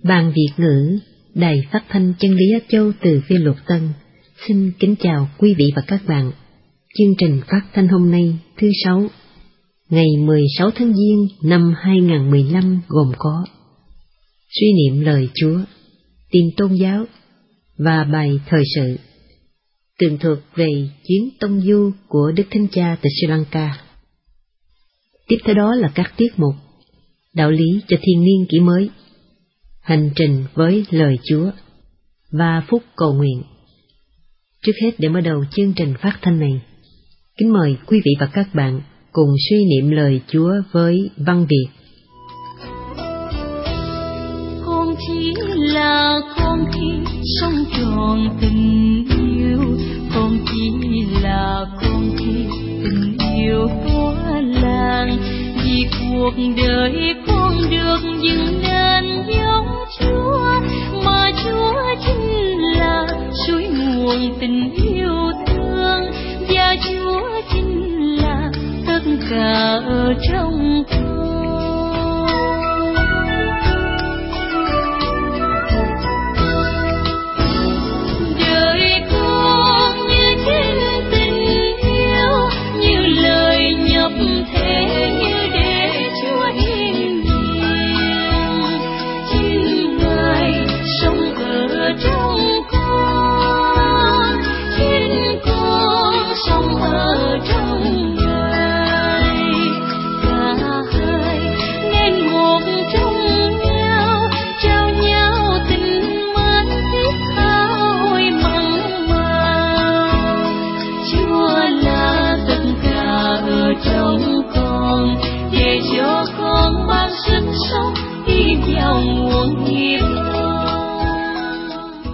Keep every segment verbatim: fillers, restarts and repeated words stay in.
Ban Việt ngữ, Đài Phát thanh Chân lý Á Châu từ Phi Luật Tân, xin kính chào quý vị và các bạn. Chương trình phát thanh hôm nay thứ Sáu, ngày mười sáu tháng Giêng năm hai nghìn không trăm mười lăm gồm có suy niệm lời Chúa, tin tôn giáo và bài thời sự, tường thuật về chuyến tông du của Đức Thánh Cha tại Sri Lanka. Tiếp theo đó là các tiết mục đạo lý cho thiên niên kỷ mới, hành trình với lời Chúa và phút cầu nguyện. Trước hết, để mở đầu chương trình phát thanh này, kính mời quý vị và các bạn cùng suy niệm lời Chúa với văn Việt. Con chỉ là con khi sống tròn tình yêu, con chỉ là con khi tình yêu tỏa làng, vì cuộc đời con được dựng nên giống Chúa, mà Chúa chính là suối nguồn tình yêu thương, và Chúa chính là tất cả ở trong con. Đời con như chính tình yêu, như lời nhập thế, như để Chúa hiển hiện, chính Ngài sống ở trong con, chính con sống ở trong Ngài, cả hai nên một trong nhau, trao nhau tình mến thiết tha hồi mặn mà. Chúa là tất cả ở trong con, để cho con ban sức sống đi vào nguồn nghiệp con.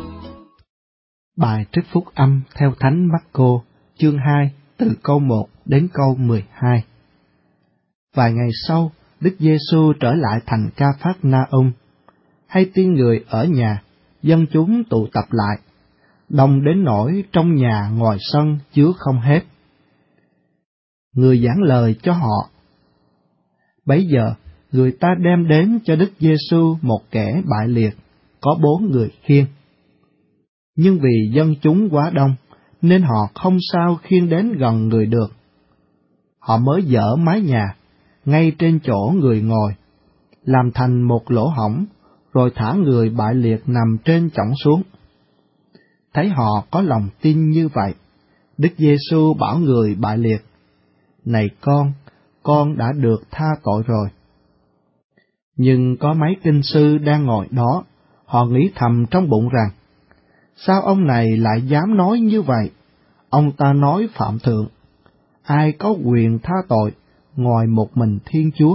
Bài trích phúc âm theo Thánh Mác-cô, chương hai, từ câu một đến câu mười hai. Vài ngày sau, Đức Giê-xu trở lại thành Ca-phác-na-um. Hay tin người ở nhà, dân chúng tụ tập lại, đông đến nỗi trong nhà ngoài sân chứa không hết. Người giảng lời cho họ. Bấy giờ, người ta đem đến cho Đức Giê-xu một kẻ bại liệt, có bốn người khiêng. Nhưng vì dân chúng quá đông, nên họ không sao khiêng đến gần người được. Họ mới dỡ mái nhà, ngay trên chỗ người ngồi, làm thành một lỗ hổng, rồi thả người bại liệt nằm trên chõng xuống. Thấy họ có lòng tin như vậy, Đức Giê-xu bảo người bại liệt: "Này con, con đã được tha tội rồi." Nhưng có mấy kinh sư đang ngồi đó, họ nghĩ thầm trong bụng rằng: sao ông này lại dám nói như vậy? Ông ta nói phạm thượng. Ai có quyền tha tội ngoài một mình Thiên Chúa?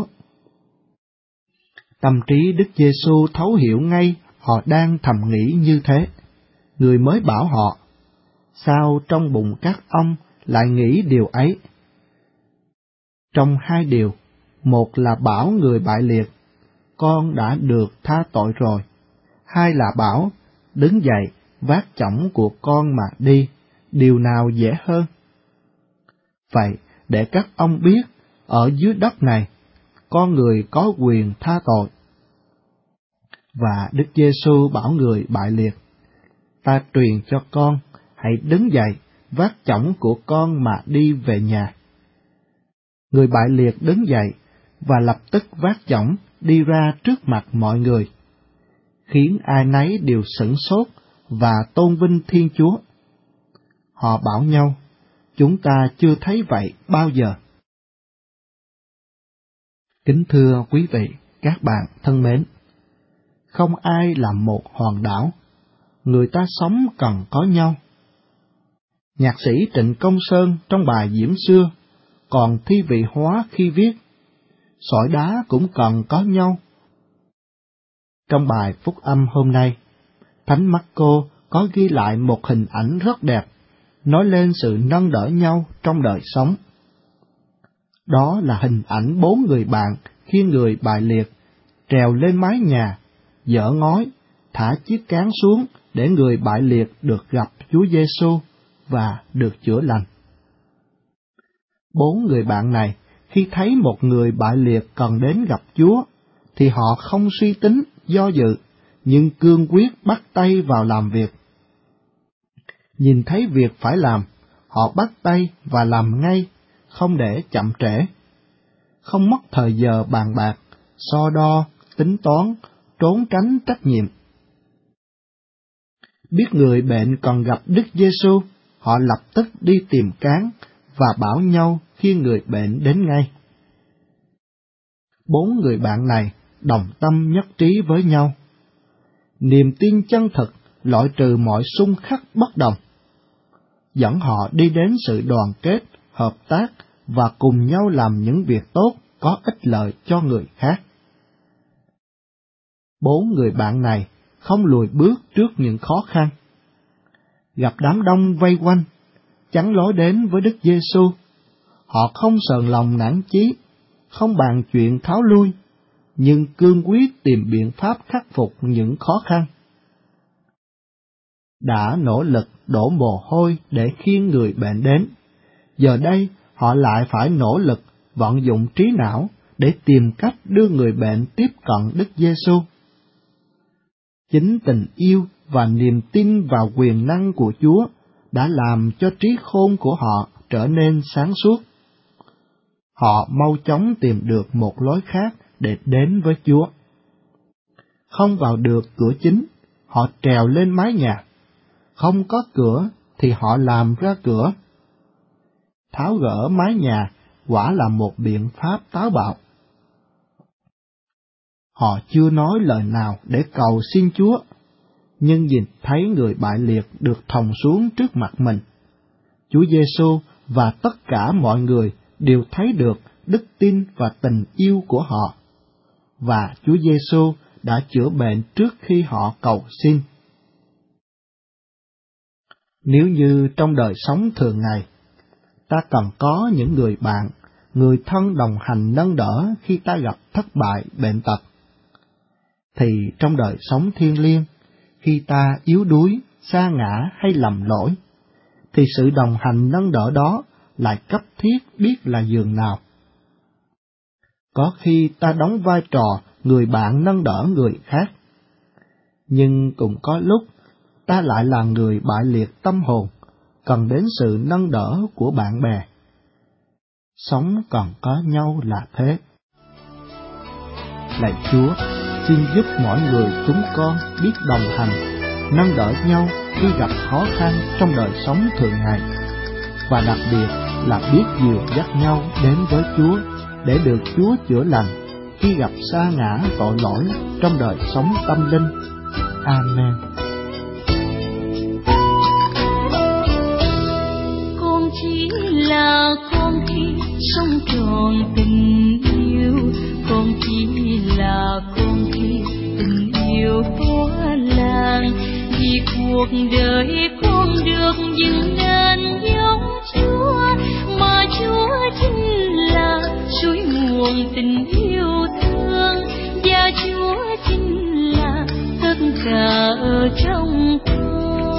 Tâm trí Đức Giê-xu thấu hiểu ngay họ đang thầm nghĩ như thế. Người mới bảo họ: sao trong bụng các ông lại nghĩ điều ấy? Trong hai điều, một là bảo người bại liệt: con đã được tha tội rồi. Hai là bảo: đứng dậy, vác chõng của con mà đi, điều nào dễ hơn? Vậy, để các ông biết, ở dưới đất này, con người có quyền tha tội. Và Đức Giê-xu bảo người bại liệt: ta truyền cho con, hãy đứng dậy, vác chõng của con mà đi về nhà. Người bại liệt đứng dậy, và lập tức vác chõng đi ra trước mặt mọi người, khiến ai nấy đều sửng sốt và tôn vinh Thiên Chúa. Họ bảo nhau: chúng ta chưa thấy vậy bao giờ. Kính thưa quý vị, các bạn thân mến, không ai là một hòn đảo, người ta sống cần có nhau. Nhạc sĩ Trịnh Công Sơn trong bài Diễm Xưa còn thi vị hóa khi viết: sỏi đá cũng cần có nhau. Trong bài phúc âm hôm nay, Thánh Mác-cô có ghi lại một hình ảnh rất đẹp, nói lên sự nâng đỡ nhau trong đời sống. Đó là hình ảnh bốn người bạn khiêng người bại liệt, trèo lên mái nhà, dỡ ngói, thả chiếc cán xuống để người bại liệt được gặp Chúa Giê-xu và được chữa lành. Bốn người bạn này, khi thấy một người bại liệt cần đến gặp Chúa, thì họ không suy tính, do dự, nhưng cương quyết bắt tay vào làm việc. Nhìn thấy việc phải làm, họ bắt tay và làm ngay, không để chậm trễ. Không mất thời giờ bàn bạc, so đo, tính toán, trốn tránh trách nhiệm. Biết người bệnh còn gặp Đức Giêsu, họ lập tức đi tìm cán và bảo nhau khi người bệnh đến ngay. Bốn người bạn này đồng tâm nhất trí với nhau. Niềm tin chân thực loại trừ mọi xung khắc bất đồng, dẫn họ đi đến sự đoàn kết, hợp tác và cùng nhau làm những việc tốt có ích lợi cho người khác. Bốn người bạn này không lùi bước trước những khó khăn. Gặp đám đông vây quanh, chắn lối đến với Đức Giêsu, họ không sờn lòng nản chí, không bàn chuyện tháo lui, nhưng cương quyết tìm biện pháp khắc phục những khó khăn. Đã nỗ lực đổ mồ hôi để khiêng người bệnh đến, giờ đây họ lại phải nỗ lực vận dụng trí não để tìm cách đưa người bệnh tiếp cận Đức Giêsu. Chính tình yêu và niềm tin vào quyền năng của Chúa đã làm cho trí khôn của họ trở nên sáng suốt. Họ mau chóng tìm được một lối khác để đến với Chúa. Không vào được cửa chính, họ trèo lên mái nhà. Không có cửa thì họ làm ra cửa. Tháo gỡ mái nhà quả là một biện pháp táo bạo. Họ chưa nói lời nào để cầu xin Chúa, nhưng nhìn thấy người bại liệt được thòng xuống trước mặt mình, Chúa Giêsu và tất cả mọi người đều thấy được đức tin và tình yêu của họ, và Chúa Giêsu đã chữa bệnh trước khi họ cầu xin. Nếu như trong đời sống thường ngày, ta cần có những người bạn, người thân đồng hành nâng đỡ khi ta gặp thất bại, bệnh tật, thì trong đời sống thiêng liêng, khi ta yếu đuối, sa ngã hay lầm lỗi, thì sự đồng hành nâng đỡ đó lại cấp thiết biết là dường nào. Có khi ta đóng vai trò người bạn nâng đỡ người khác, nhưng cũng có lúc ta lại là người bại liệt tâm hồn, cần đến sự nâng đỡ của bạn bè. Sống còn có nhau là thế. Lạy Chúa, xin giúp mỗi người chúng con biết đồng hành, nâng đỡ nhau khi gặp khó khăn trong đời sống thường ngày, và đặc biệt là biết dìu dắt nhau đến với Chúa để được Chúa chữa lành khi gặp sa ngã tội lỗi trong đời sống tâm linh. Amen. Con chỉ là con khi sống tròn tình yêu, con chỉ là con khi tình yêu quá làng, vì cuộc đời con được dựng nên giống Chúa, mà Chúa chính là suối nguồn tình yêu thương, và Chúa chính là tất cả ở trong con.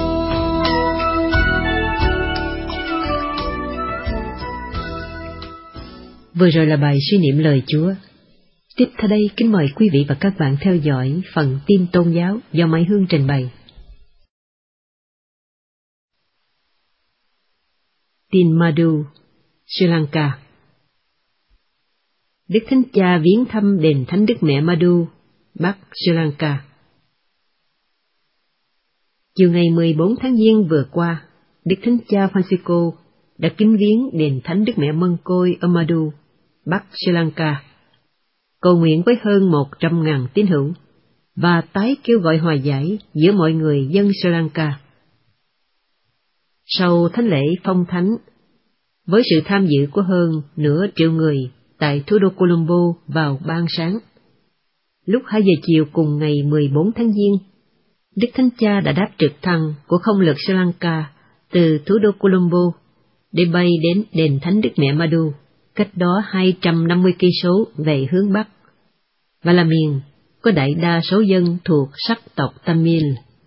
Vừa rồi là bài suy niệm lời Chúa. Tiếp theo đây, kính mời quý vị và các bạn theo dõi phần tin tôn giáo do Mai Hương trình bày. Tin Madhu, Sri Lanka. Đức Thánh Cha viếng thăm đền Thánh Đức Mẹ Madhu, Bắc Sri Lanka. Chiều ngày mười bốn tháng Giêng vừa qua, Đức Thánh Cha Francisco đã kính viếng đền Thánh Đức Mẹ Mân Côi ở Madhu, Bắc Sri Lanka, cầu nguyện với hơn một trăm ngàn tín hữu và tái kêu gọi hòa giải giữa mọi người dân Sri Lanka. Sau thánh lễ phong thánh, với sự tham dự của hơn nửa triệu người tại thủ đô Colombo vào ban sáng, lúc hai giờ chiều cùng ngày mười bốn tháng Giêng, Đức Thánh Cha đã đáp trực thăng của không lực Sri Lanka từ thủ đô Colombo để bay đến đền Thánh Đức Mẹ Madhu, cách đó hai trăm năm mươi cây số về hướng Bắc, và là miền có đại đa số dân thuộc sắc tộc Tamil.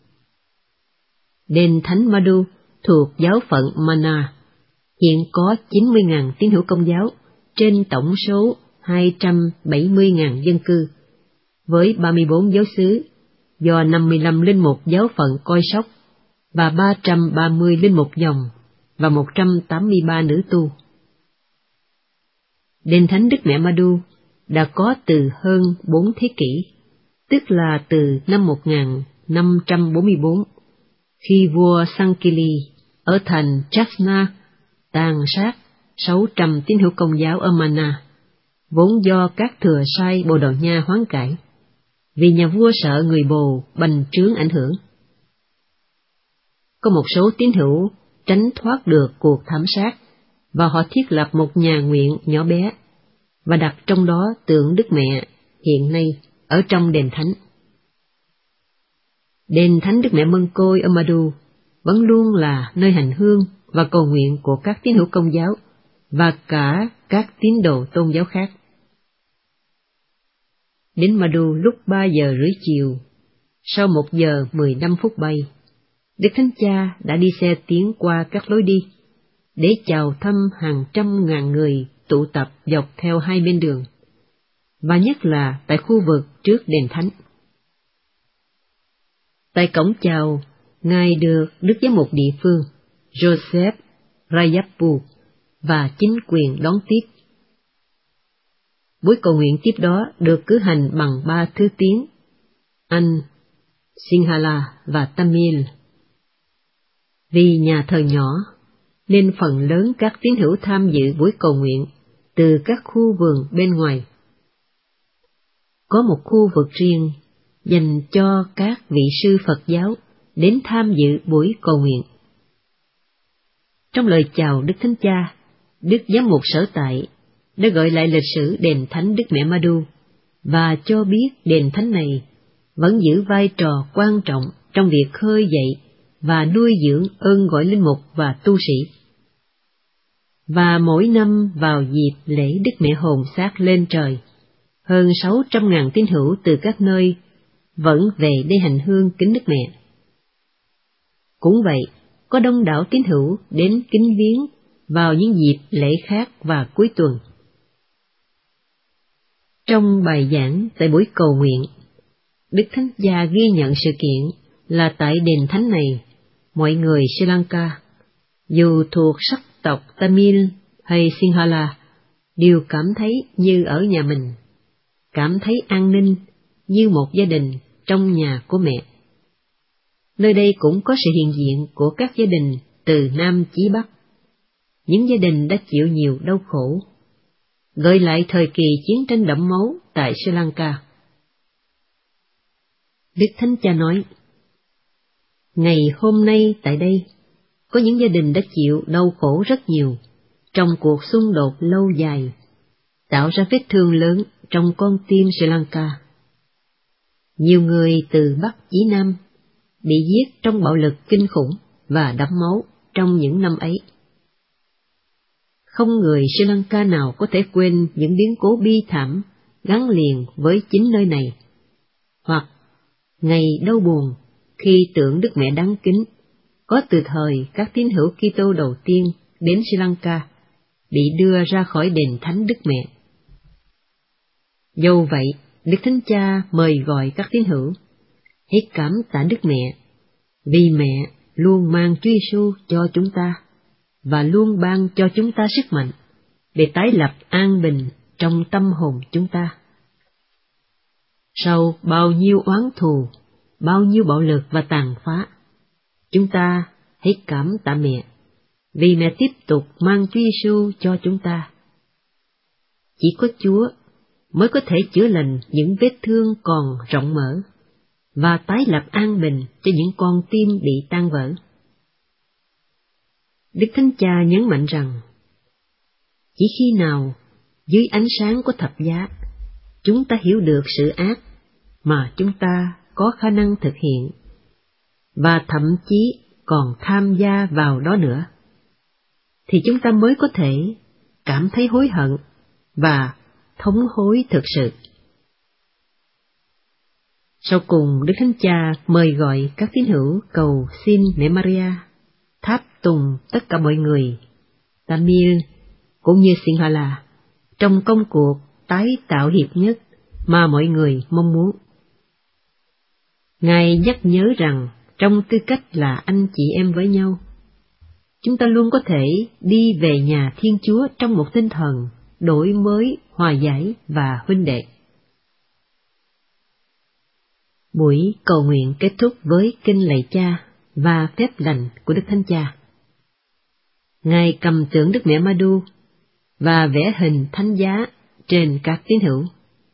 Đền Thánh Madhu thuộc giáo phận Mana, hiện có chín mươi nghìn tín hữu Công giáo trên tổng số hai trăm bảy mươi nghìn dân cư, với ba mươi bốn giáo xứ do năm mươi lăm linh mục giáo phận coi sóc và ba trăm ba mươi linh mục dòng và một trăm tám mươi ba nữ tu. Đền thánh Đức Mẹ Ma Đu đã có từ hơn bốn thế kỷ, tức là từ năm một nghìn năm trăm bốn mươi bốn, khi vua Sankili ở thành Jaffna tàn sát sáu trăm tín hữu Công giáo ở Mana, vốn do các thừa sai Bồ Đào Nha hoán cải, vì nhà vua sợ người Bồ bành trướng ảnh hưởng. Có một số tín hữu tránh thoát được cuộc thảm sát, và họ thiết lập một nhà nguyện nhỏ bé, và đặt trong đó tượng Đức Mẹ hiện nay ở trong đền thánh. Đền thánh Đức Mẹ Mân Côi ở Madu vẫn luôn là nơi hành hương và cầu nguyện của các tín hữu Công giáo và cả các tín đồ tôn giáo khác. Đến Madu lúc ba giờ rưỡi chiều, sau một giờ mười lăm phút bay, Đức Thánh Cha đã đi xe tiến qua các lối đi, để chào thăm hàng trăm ngàn người tụ tập dọc theo hai bên đường, và nhất là tại khu vực trước đền thánh. Tại cổng chào, Ngài được Đức Giám mục địa phương Joseph Rayapu và chính quyền đón tiếp. Buổi cầu nguyện tiếp đó được cử hành bằng ba thứ tiếng: Anh, Sinhala và Tamil. Vì nhà thờ nhỏ, nên phần lớn các tín hữu tham dự buổi cầu nguyện từ các khu vườn bên ngoài. Có một khu vực riêng dành cho các vị sư Phật giáo đến tham dự buổi cầu nguyện. Trong lời chào Đức Thánh Cha, Đức Giám mục sở tại đã gợi lại lịch sử đền thánh Đức Mẹ Ma Đu và cho biết đền thánh này vẫn giữ vai trò quan trọng trong việc khơi dậy và nuôi dưỡng ơn gọi linh mục và tu sĩ. Và mỗi năm vào dịp lễ Đức Mẹ Hồn Xác lên trời, hơn sáu trăm ngàn tín hữu từ các nơi vẫn về đây hành hương kính Đức Mẹ. Cũng vậy, có đông đảo tín hữu đến kính viếng vào những dịp lễ khác và cuối tuần. Trong bài giảng tại buổi cầu nguyện, Đức Thánh Cha ghi nhận sự kiện là tại đền thánh này, mọi người Sri Lanka, dù thuộc sắc tộc Tamil hay Sinhala, đều cảm thấy như ở nhà mình, cảm thấy an ninh như một gia đình trong nhà của mẹ. Nơi đây cũng có sự hiện diện của các gia đình từ Nam chí Bắc, những gia đình đã chịu nhiều đau khổ, gợi lại thời kỳ chiến tranh đẫm máu tại Sri Lanka. Đức Thánh Cha nói, ngày hôm nay tại đây, có những gia đình đã chịu đau khổ rất nhiều trong cuộc xung đột lâu dài, tạo ra vết thương lớn trong con tim Sri Lanka. Nhiều người từ Bắc chí Nam bị giết trong bạo lực kinh khủng và đẫm máu trong những năm ấy. Không người Sri Lanka nào có thể quên những biến cố bi thảm gắn liền với chính nơi này, hoặc ngày đau buồn khi tượng Đức Mẹ đáng kính có từ thời các tín hữu Kitô đầu tiên đến Sri Lanka bị đưa ra khỏi đền thánh Đức Mẹ. Dẫu vậy, Đức Thánh Cha mời gọi các tín hữu hãy cảm tạ Đức Mẹ, vì mẹ luôn mang Chúa Giêsu cho chúng ta và luôn ban cho chúng ta sức mạnh để tái lập an bình trong tâm hồn chúng ta. Sau bao nhiêu oán thù, bao nhiêu bạo lực và tàn phá, chúng ta hãy cảm tạ mẹ, vì mẹ tiếp tục mang Chúa Giêsu cho chúng ta. Chỉ có Chúa mới có thể chữa lành những vết thương còn rộng mở và tái lập an bình cho những con tim bị tan vỡ. Đức Thánh Cha nhấn mạnh rằng, chỉ khi nào dưới ánh sáng của thập giá chúng ta hiểu được sự ác mà chúng ta có khả năng thực hiện, và thậm chí còn tham gia vào đó nữa, thì chúng ta mới có thể cảm thấy hối hận và thống hối thực sự. Sau cùng, Đức Thánh Cha mời gọi các tín hữu cầu xin Mẹ Maria tháp tùng tất cả mọi người, Tamil cũng như Sinhala, trong công cuộc tái tạo hiệp nhất mà mọi người mong muốn. Ngài nhắc nhớ rằng trong tư cách là anh chị em với nhau, chúng ta luôn có thể đi về nhà Thiên Chúa trong một tinh thần đổi mới, hòa giải và huynh đệ. Buổi cầu nguyện kết thúc với kinh lạy Cha và phép lành của Đức Thánh Cha. Ngài cầm tượng Đức Mẹ Ma Đu và vẽ hình thánh giá trên các tín hữu.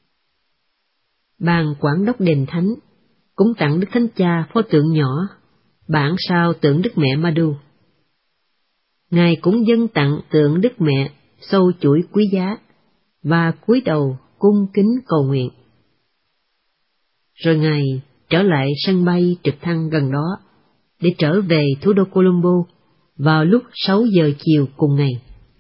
Ban quản đốc đền thánh cũng tặng Đức Thánh Cha pho tượng nhỏ, bản sao tượng Đức Mẹ Ma Đu. Ngài cũng dâng tặng tượng Đức Mẹ sâu chuỗi quý giá và cúi đầu cung kính cầu nguyện. Rồi Ngài trở lại sân bay trực thăng gần đó để trở về thủ đô Colombo vào lúc sáu giờ chiều cùng ngày.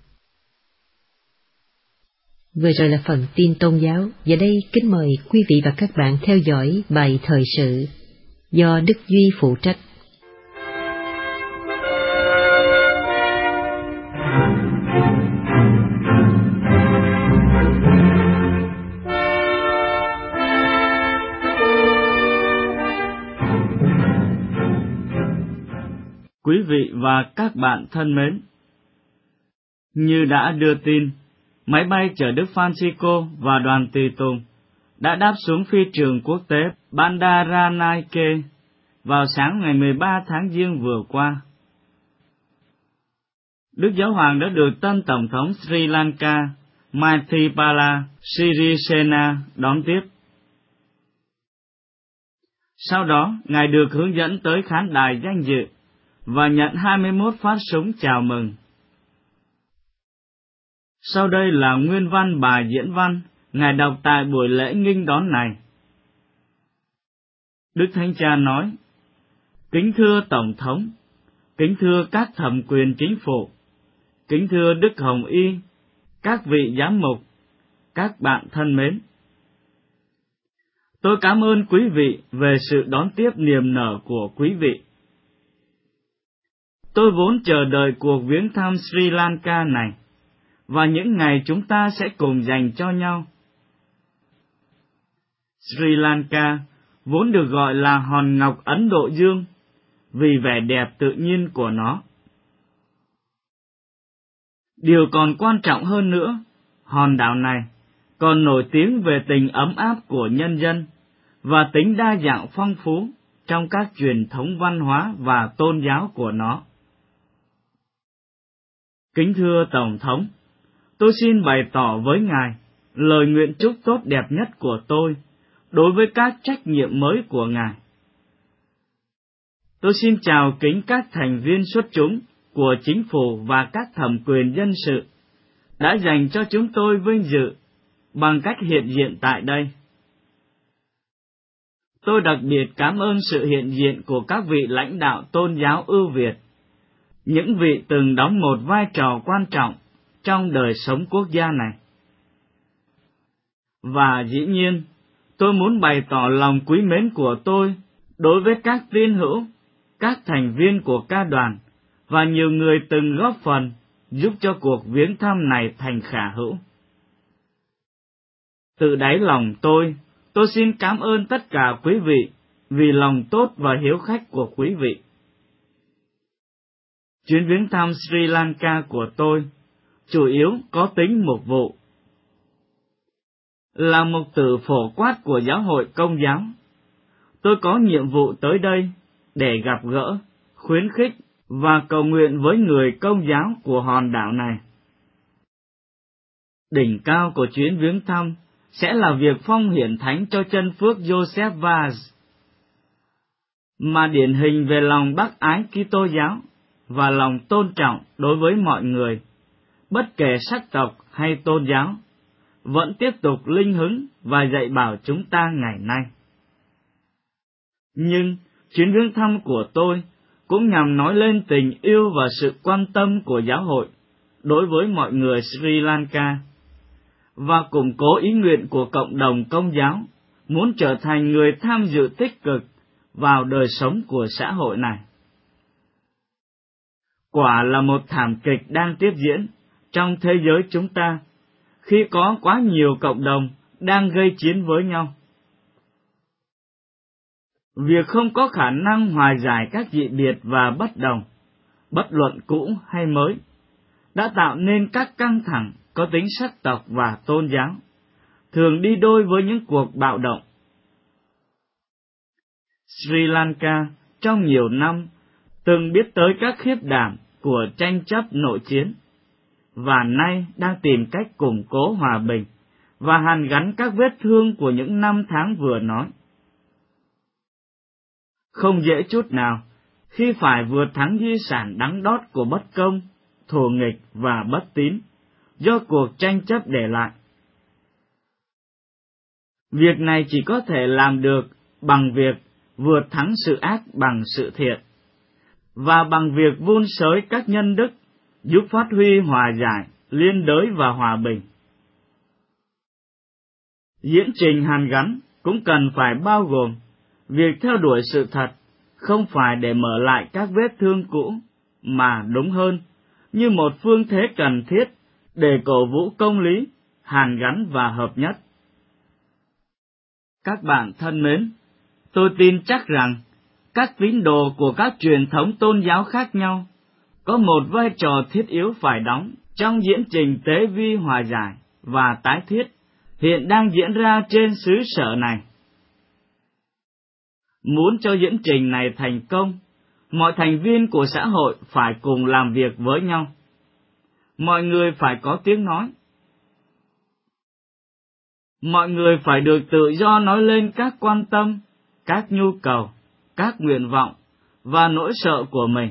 Vừa rồi là phần tin tôn giáo. Giờ đây kính mời quý vị và các bạn theo dõi bài thời sự do Đức Duy phụ trách. Quý vị và các bạn thân mến, như đã đưa tin, máy bay chở Đức Francisco và đoàn tùy tùng đã đáp xuống phi trường quốc tế Bandaranaike vào sáng ngày mười ba tháng Giêng vừa qua. Đức Giáo Hoàng đã được tân Tổng thống Sri Lanka Maithripala Sirisena đón tiếp. Sau đó, Ngài được hướng dẫn tới khán đài danh dự và nhận hai mươi mốt phát súng chào mừng. Sau đây là nguyên văn bài diễn văn Ngài đọc tại buổi lễ nghênh đón này. Đức Thánh Cha nói: Kính thưa Tổng thống, kính thưa các thẩm quyền chính phủ, kính thưa Đức Hồng Y, các vị giám mục, các bạn thân mến. Tôi cảm ơn quý vị về sự đón tiếp niềm nở của quý vị. Tôi vốn chờ đợi cuộc viếng thăm Sri Lanka này, và những ngày chúng ta sẽ cùng dành cho nhau. Sri Lanka vốn được gọi là hòn ngọc Ấn Độ Dương vì vẻ đẹp tự nhiên của nó. Điều còn quan trọng hơn nữa, hòn đảo này còn nổi tiếng về tình ấm áp của nhân dân và tính đa dạng phong phú trong các truyền thống văn hóa và tôn giáo của nó. Kính thưa Tổng thống, tôi xin bày tỏ với Ngài lời nguyện chúc tốt đẹp nhất của tôi đối với các trách nhiệm mới của Ngài. Tôi xin chào kính các thành viên xuất chúng của chính phủ và các thẩm quyền dân sự đã dành cho chúng tôi vinh dự bằng cách hiện diện tại đây. Tôi đặc biệt cảm ơn sự hiện diện của các vị lãnh đạo tôn giáo ưu việt, những vị từng đóng một vai trò quan trọng trong đời sống quốc gia này. Và dĩ nhiên, tôi muốn bày tỏ lòng quý mến của tôi đối với các tín hữu, các thành viên của ca đoàn và nhiều người từng góp phần giúp cho cuộc viếng thăm này thành khả hữu. Từ đáy lòng tôi, tôi xin cảm ơn tất cả quý vị vì lòng tốt và hiếu khách của quý vị. Chuyến viếng thăm Sri Lanka của tôi chủ yếu có tính mục vụ. Là mục tử phổ quát của giáo hội Công giáo, tôi có nhiệm vụ tới đây để gặp gỡ, khuyến khích và cầu nguyện với người Công giáo của hòn đảo này. Đỉnh cao của chuyến viếng thăm sẽ là việc phong hiển thánh cho chân phước Joseph Vaz, mà điển hình về lòng bác ái Kitô giáo và lòng tôn trọng đối với mọi người, bất kể sắc tộc hay tôn giáo, vẫn tiếp tục linh hứng và dạy bảo chúng ta ngày nay. Nhưng chuyến viếng thăm của tôi cũng nhằm nói lên tình yêu và sự quan tâm của giáo hội đối với mọi người Sri Lanka, và củng cố ý nguyện của cộng đồng Công giáo muốn trở thành người tham dự tích cực vào đời sống của xã hội này. Quả là một thảm kịch đang tiếp diễn trong thế giới chúng ta, khi có quá nhiều cộng đồng đang gây chiến với nhau. Việc không có khả năng hòa giải các dị biệt và bất đồng, bất luận cũ hay mới, đã tạo nên các căng thẳng có tính sắc tộc và tôn giáo, thường đi đôi với những cuộc bạo động. Sri Lanka trong nhiều năm từng biết tới các khiếp đảm của tranh chấp nội chiến, và nay đang tìm cách củng cố hòa bình và hàn gắn các vết thương của những năm tháng vừa nói. Không dễ chút nào khi phải vượt thắng di sản đắng đót của bất công, thù nghịch và bất tín do cuộc tranh chấp để lại. Việc này chỉ có thể làm được bằng việc vượt thắng sự ác bằng sự thiện, và bằng việc vun sới các nhân đức giúp phát huy hòa giải, liên đới và hòa bình. Diễn trình hàn gắn cũng cần phải bao gồm việc theo đuổi sự thật, không phải để mở lại các vết thương cũ, mà đúng hơn, như một phương thế cần thiết để cổ vũ công lý, hàn gắn và hợp nhất. Các bạn thân mến, tôi tin chắc rằng các tín đồ của các truyền thống tôn giáo khác nhau có một vai trò thiết yếu phải đóng trong diễn trình tế vi hòa giải và tái thiết hiện đang diễn ra trên xứ sở này. Muốn cho diễn trình này thành công, mọi thành viên của xã hội phải cùng làm việc với nhau. Mọi người phải có tiếng nói. Mọi người phải được tự do nói lên các quan tâm, các nhu cầu, các nguyện vọng và nỗi sợ của mình.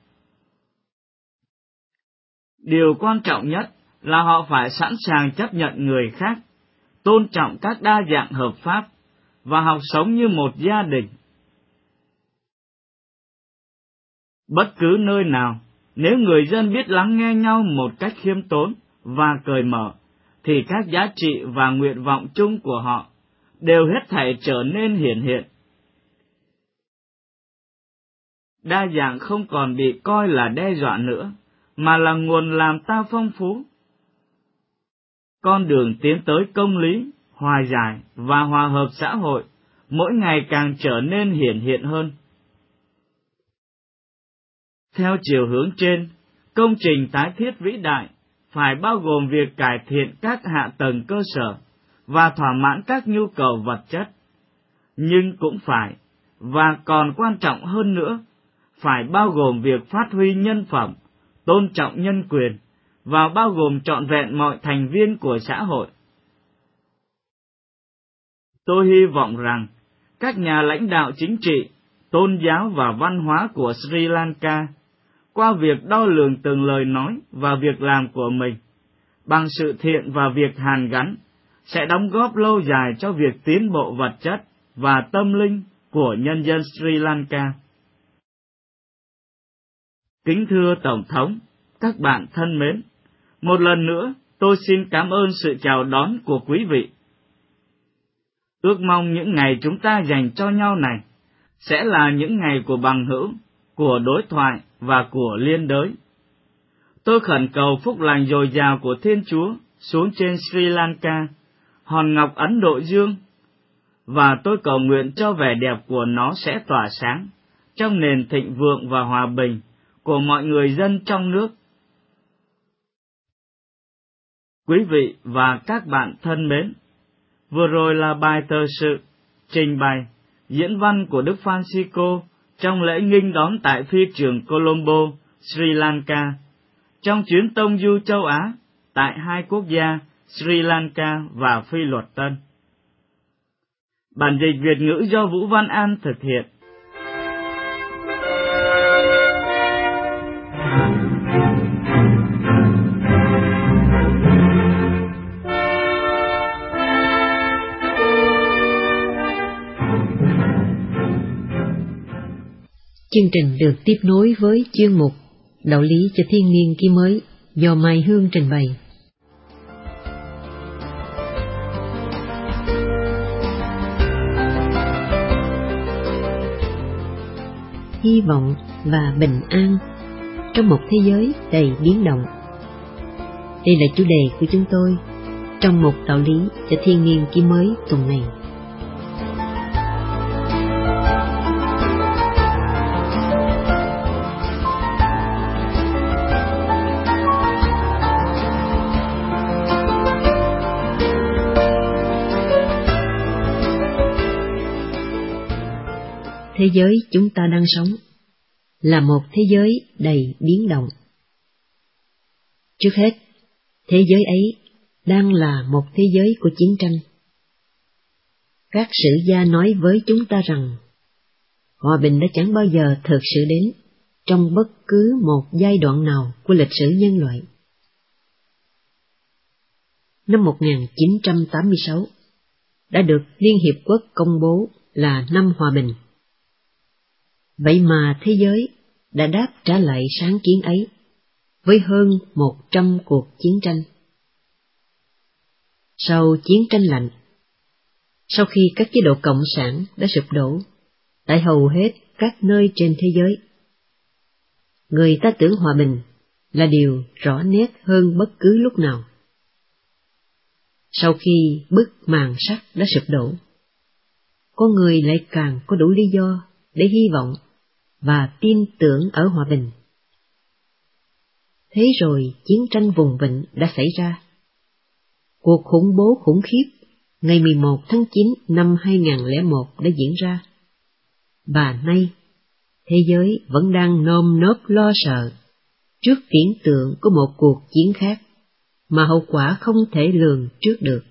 Điều quan trọng nhất là họ phải sẵn sàng chấp nhận người khác, tôn trọng các đa dạng hợp pháp và học sống như một gia đình. Bất cứ nơi nào, nếu người dân biết lắng nghe nhau một cách khiêm tốn và cởi mở, thì các giá trị và nguyện vọng chung của họ đều hết thảy trở nên hiển hiện. Đa dạng không còn bị coi là đe dọa nữa, mà là nguồn làm ta phong phú. Con đường tiến tới công lý, hòa giải và hòa hợp xã hội mỗi ngày càng trở nên hiển hiện hơn. Theo chiều hướng trên, công trình tái thiết vĩ đại phải bao gồm việc cải thiện các hạ tầng cơ sở và thỏa mãn các nhu cầu vật chất, nhưng cũng phải, và còn quan trọng hơn nữa, phải bao gồm việc phát huy nhân phẩm, tôn trọng nhân quyền, và bao gồm trọn vẹn mọi thành viên của xã hội. Tôi hy vọng rằng các nhà lãnh đạo chính trị, tôn giáo và văn hóa của Sri Lanka, qua việc đo lường từng lời nói và việc làm của mình, bằng sự thiện và việc hàn gắn, sẽ đóng góp lâu dài cho việc tiến bộ vật chất và tâm linh của nhân dân Sri Lanka. Kính thưa Tổng thống, các bạn thân mến, một lần nữa tôi xin cảm ơn sự chào đón của quý vị. Ước mong những ngày chúng ta dành cho nhau này sẽ là những ngày của bằng hữu, của đối thoại và của liên đới. Tôi khẩn cầu phúc lành dồi dào của Thiên Chúa xuống trên Sri Lanka, hòn ngọc Ấn Độ Dương, và tôi cầu nguyện cho vẻ đẹp của nó sẽ tỏa sáng trong nền thịnh vượng và hòa bình của mọi người dân trong nước. Quý vị và các bạn thân mến, vừa rồi là bài tờ sự, trình bày, diễn văn của Đức Francisco trong lễ nghinh đón tại phi trường Colombo, Sri Lanka, trong chuyến tông du châu Á tại hai quốc gia Sri Lanka và Phi Luật Tân. Bản dịch Việt ngữ do Vũ Văn An thực hiện. Chương trình được tiếp nối với chuyên mục Đạo lý cho thiên niên ký mới do Mai Hương trình bày. Hy vọng và bình an trong một thế giới đầy biến động. Đây là chủ đề của chúng tôi trong mục Đạo lý cho thiên niên ký mới tuần này. thế giới chúng ta đang sống là một thế giới đầy biến động. Trước hết, thế giới ấy đang là một thế giới của chiến tranh. Các sử gia nói với chúng ta rằng hòa bình đã chẳng bao giờ thực sự đến trong bất cứ một giai đoạn nào của lịch sử nhân loại. Năm một nghìn chín trăm tám mươi sáu đã được Liên Hiệp Quốc công bố là năm hòa bình. Vậy mà thế giới đã đáp trả lại sáng kiến ấy với hơn một trăm cuộc chiến tranh. Sau chiến tranh lạnh, sau khi các chế độ cộng sản đã sụp đổ tại hầu hết các nơi trên thế giới, người ta tưởng hòa bình là điều rõ nét hơn bất cứ lúc nào. Sau khi bức màn sắt đã sụp đổ, con người lại càng có đủ lý do để hy vọng và tin tưởng ở hòa bình. Thế rồi chiến tranh vùng vịnh đã xảy ra. Cuộc khủng bố khủng khiếp ngày mười một tháng chín năm hai nghìn không trăm lẻ một đã diễn ra. Và nay, thế giới vẫn đang nơm nớp lo sợ trước viễn tượng của một cuộc chiến khác mà hậu quả không thể lường trước được.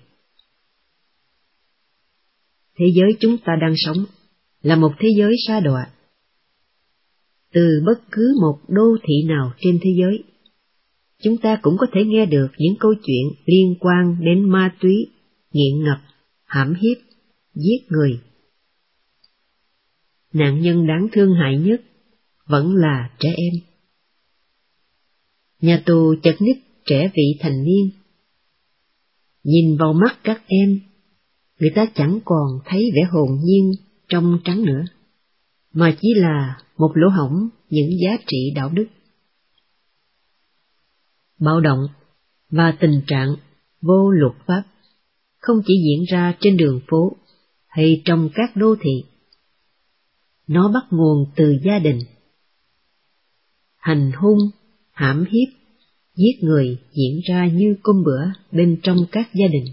Thế giới chúng ta đang sống là một thế giới sa đọa. Từ bất cứ một đô thị nào trên thế giới, chúng ta cũng có thể nghe được những câu chuyện liên quan đến ma túy, nghiện ngập, hãm hiếp, giết người. Nạn nhân đáng thương hại nhất vẫn là trẻ em. Nhà tù chật ních trẻ vị thành niên. Nhìn vào mắt các em, người ta chẳng còn thấy vẻ hồn nhiên trong trắng nữa, mà chỉ là một lỗ hổng những giá trị đạo đức. Bạo động và tình trạng vô luật pháp không chỉ diễn ra trên đường phố hay trong các đô thị. Nó bắt nguồn từ gia đình. Hành hung, hãm hiếp, giết người diễn ra như cơm bữa bên trong các gia đình.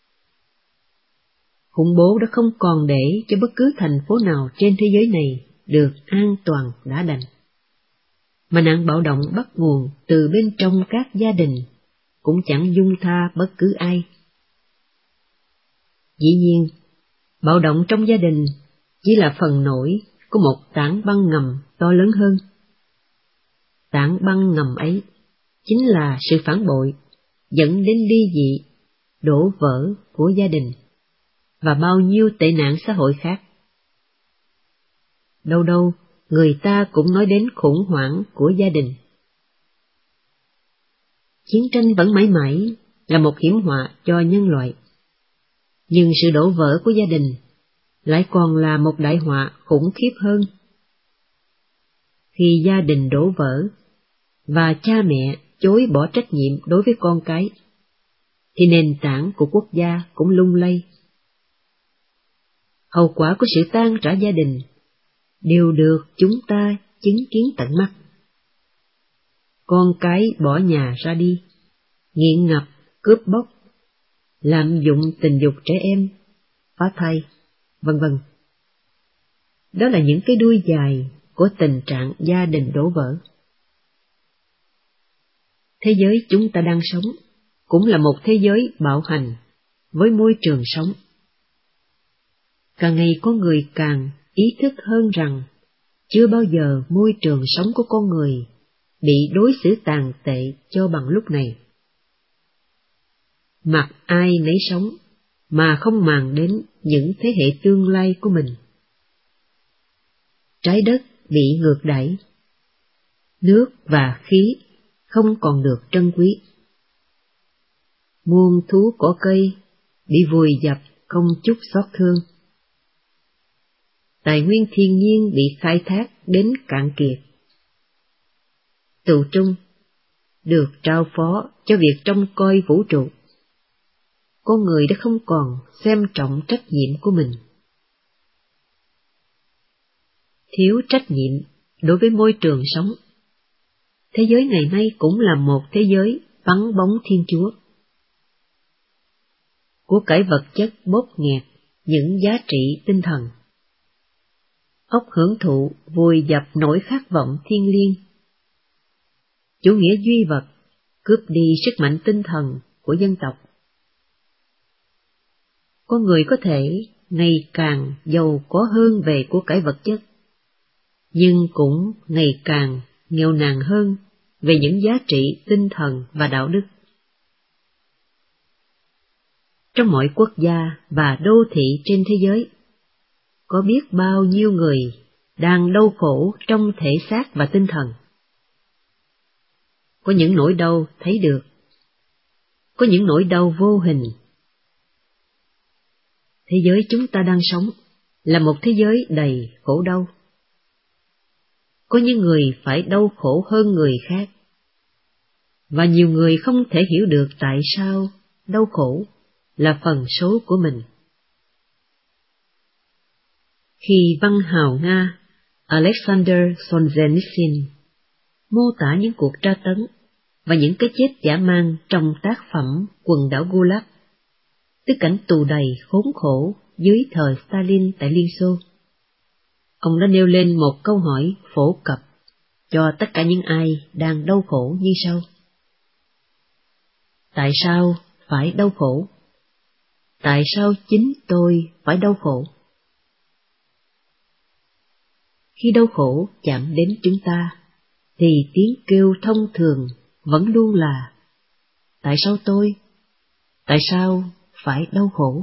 Khủng bố đã không còn để cho bất cứ thành phố nào trên thế giới này được an toàn đã đành. Mà nạn bạo động bắt nguồn từ bên trong các gia đình cũng chẳng dung tha bất cứ ai. Dĩ nhiên, bạo động trong gia đình chỉ là phần nổi của một tảng băng ngầm to lớn hơn. Tảng băng ngầm ấy chính là sự phản bội dẫn đến ly dị, đổ vỡ của gia đình và bao nhiêu tệ nạn xã hội khác. Đâu đâu, người ta cũng nói đến khủng hoảng của gia đình. Chiến tranh vẫn mãi mãi là một hiểm họa cho nhân loại, nhưng sự đổ vỡ của gia đình lại còn là một đại họa khủng khiếp hơn. Khi gia đình đổ vỡ và cha mẹ chối bỏ trách nhiệm đối với con cái, thì nền tảng của quốc gia cũng lung lay. Hậu quả của sự tan rã gia đình đều được chúng ta chứng kiến tận mắt. Con cái bỏ nhà ra đi, nghiện ngập, cướp bóc, lạm dụng tình dục trẻ em, phá thai, vân vân. Đó là những cái đuôi dài của tình trạng gia đình đổ vỡ. Thế giới chúng ta đang sống cũng là một thế giới bạo hành với môi trường sống. Càng ngày có người càng ý thức hơn rằng chưa bao giờ môi trường sống của con người bị đối xử tàn tệ cho bằng lúc này. Mặc ai nấy sống mà không màng đến những thế hệ tương lai của mình. Trái đất bị ngược đẩy, nước và khí không còn được trân quý. Muôn thú cỏ cây bị vùi dập không chút xót thương. Tài nguyên thiên nhiên bị khai thác đến cạn kiệt. Tù trung được trao phó cho việc trông coi vũ trụ. Con người đã không còn xem trọng trách nhiệm của mình. Thiếu trách nhiệm đối với môi trường sống. Thế giới ngày nay cũng là một thế giới vắng bóng Thiên Chúa. Của cải vật chất bóp nghẹt những giá trị tinh thần. óc hưởng thụ vùi dập nỗi khát vọng thiêng liêng. Chủ nghĩa duy vật cướp đi sức mạnh tinh thần của dân tộc. Con người có thể ngày càng giàu có hơn về của cải vật chất, nhưng cũng ngày càng nghèo nàn hơn về những giá trị tinh thần và đạo đức. Trong mọi quốc gia và đô thị trên thế giới, có biết bao nhiêu người đang đau khổ trong thể xác và tinh thần. Có những nỗi đau thấy được, có những nỗi đau vô hình. Thế giới chúng ta đang sống là một thế giới đầy khổ đau. Có những người phải đau khổ hơn người khác, và nhiều người không thể hiểu được tại sao đau khổ là phần số của mình. Khi văn hào Nga Alexander Solzhenitsyn mô tả những cuộc tra tấn và những cái chết dã man trong tác phẩm Quần đảo Gulag, tức cảnh tù đầy khốn khổ dưới thời Stalin tại Liên Xô, ông đã nêu lên một câu hỏi phổ cập cho tất cả những ai đang đau khổ như sau: tại sao phải đau khổ? Tại sao chính tôi phải đau khổ? Khi đau khổ chạm đến chúng ta, thì tiếng kêu thông thường vẫn luôn là: tại sao tôi? Tại sao phải đau khổ?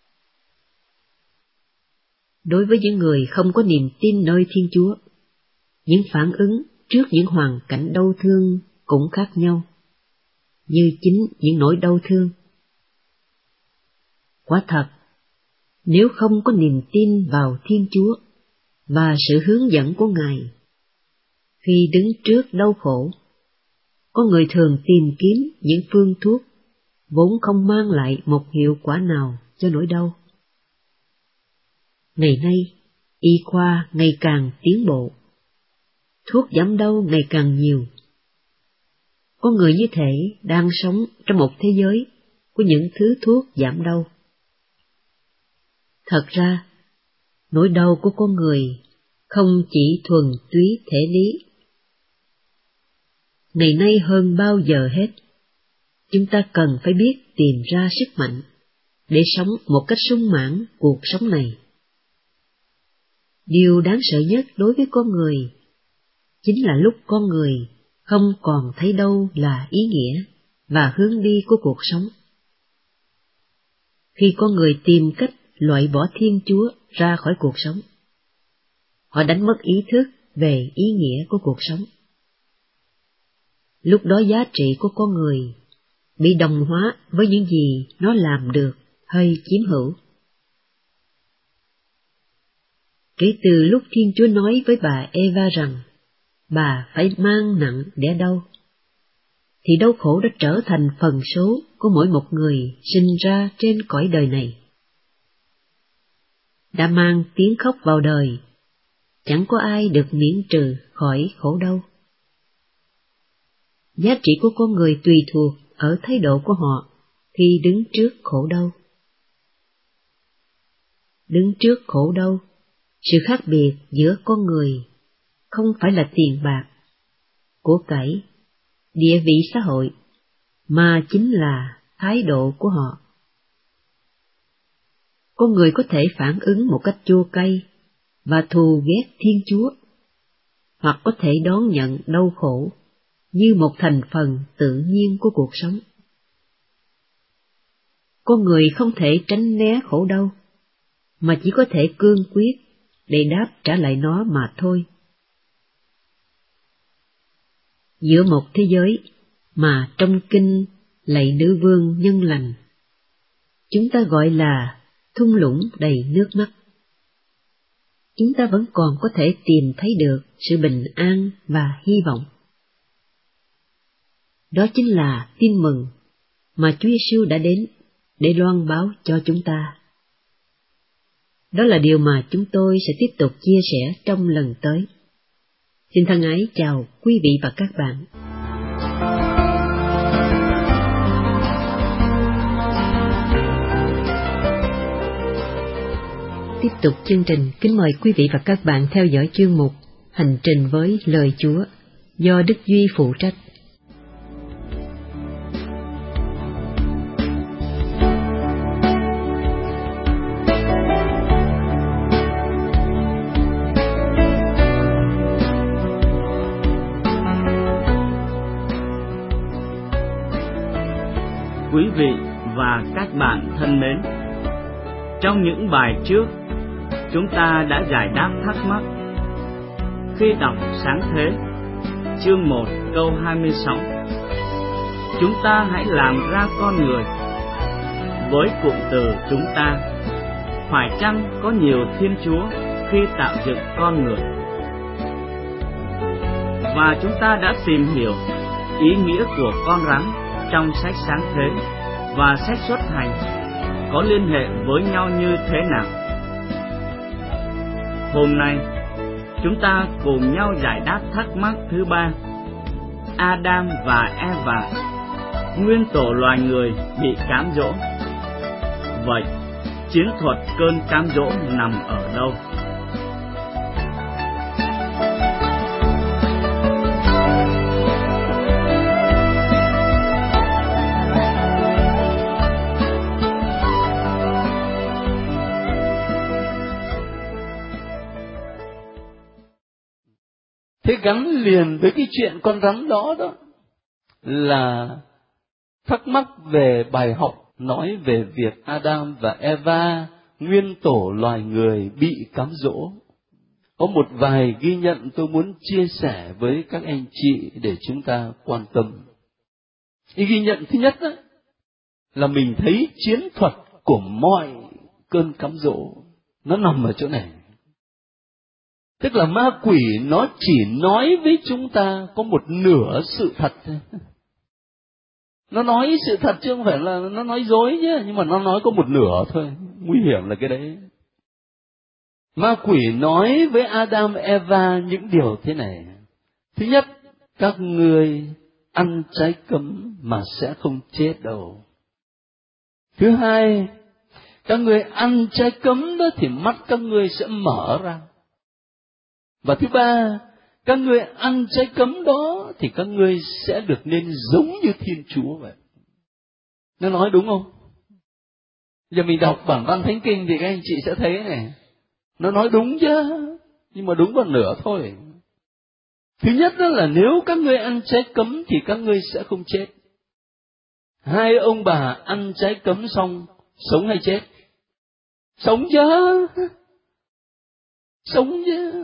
Đối với những người không có niềm tin nơi Thiên Chúa, những phản ứng trước những hoàn cảnh đau thương cũng khác nhau, như chính những nỗi đau thương. Quả thật, nếu không có niềm tin vào Thiên Chúa và sự hướng dẫn của Ngài, khi đứng trước đau khổ, có người thường tìm kiếm những phương thuốc vốn không mang lại một hiệu quả nào cho nỗi đau. Ngày nay, y khoa ngày càng tiến bộ, thuốc giảm đau ngày càng nhiều. Có người như thể đang sống trong một thế giới của những thứ thuốc giảm đau. Thật ra, nỗi đau của con người không chỉ thuần túy thể lý. Ngày nay hơn bao giờ hết, chúng ta cần phải biết tìm ra sức mạnh để sống một cách sung mãn cuộc sống này. Điều đáng sợ nhất đối với con người chính là lúc con người không còn thấy đâu là ý nghĩa và hướng đi của cuộc sống. Khi con người tìm cách loại bỏ Thiên Chúa ra khỏi cuộc sống, họ đánh mất ý thức về ý nghĩa của cuộc sống. Lúc đó giá trị của con người bị đồng hóa với những gì nó làm được hay chiếm hữu. Kể từ lúc Thiên Chúa nói với bà Eva rằng bà phải mang nặng đẻ đau, thì đau khổ đã trở thành phần số của mỗi một người sinh ra trên cõi đời này. Đã mang tiếng khóc vào đời, chẳng có ai được miễn trừ khỏi khổ đau. Giá trị của con người tùy thuộc ở thái độ của họ khi đứng trước khổ đau. Đứng trước khổ đau, sự khác biệt giữa con người không phải là tiền bạc, của cải, địa vị xã hội, mà chính là thái độ của họ. Con người có thể phản ứng một cách chua cay và thù ghét Thiên Chúa, hoặc có thể đón nhận đau khổ như một thành phần tự nhiên của cuộc sống. Con người không thể tránh né khổ đau, mà chỉ có thể cương quyết để đáp trả lại nó mà thôi. Giữa một thế giới mà trong kinh lạy nữ vương nhân lành, chúng ta gọi là thung lũng đầy nước mắt, chúng ta vẫn còn có thể tìm thấy được sự bình an và hy vọng. Đó chính là tin mừng mà Chúa Giêsu đã đến để loan báo cho chúng ta. Đó là điều mà chúng tôi sẽ tiếp tục chia sẻ trong lần tới. Xin thân ái chào quý vị và các bạn. tiếp tục chương trình, kính mời quý vị và các bạn theo dõi chương mục Hành trình với lời Chúa do Đức Duy phụ trách. Quý vị và các bạn thân mến, trong những bài trước, chúng ta đã giải đáp thắc mắc khi đọc Sáng Thế, chương một câu hai mươi sáu. Chúng ta hãy làm ra con người. Với cụm từ chúng ta, phải chăng có nhiều Thiên Chúa khi tạo dựng con người? Và chúng ta đã tìm hiểu ý nghĩa của con rắn trong sách Sáng Thế và sách Xuất Hành có liên hệ với nhau như thế nào. Hôm nay, chúng ta cùng nhau giải đáp thắc mắc thứ ba: Adam và Eva, nguyên tổ loài người bị cám dỗ. Vậy, chiến thuật cơn cám dỗ nằm ở đâu? Thế gắn liền với cái chuyện con rắn đó đó là thắc mắc về bài học nói về việc Adam và Eva, nguyên tổ loài người, bị cám dỗ. Có một vài ghi nhận tôi muốn chia sẻ với các anh chị để chúng ta quan tâm. Cái ghi nhận thứ nhất đó, là mình thấy chiến thuật của mọi cơn cám dỗ nó nằm ở chỗ này. Tức là ma quỷ nó chỉ nói với chúng ta có một nửa sự thật thôi. Nó nói sự thật chứ không phải là nó nói dối nhé, nhưng mà nó nói có một nửa thôi. Nguy hiểm là cái đấy. Ma quỷ nói với Adam Eva những điều thế này. Thứ nhất, các ngươi ăn trái cấm mà sẽ không chết đâu. Thứ hai, các ngươi ăn trái cấm đó thì mắt các ngươi sẽ mở ra. Và thứ ba, các ngươi ăn trái cấm đó thì các ngươi sẽ được nên giống như Thiên Chúa vậy. Nó nói đúng không? Giờ mình đọc bản văn Thánh Kinh thì các anh chị sẽ thấy này. Nó nói đúng chứ, nhưng mà đúng một nửa thôi. Thứ nhất đó là nếu các ngươi ăn trái cấm thì các ngươi sẽ không chết. Hai ông bà ăn trái cấm xong, sống hay chết? Sống chứ. Sống chứ.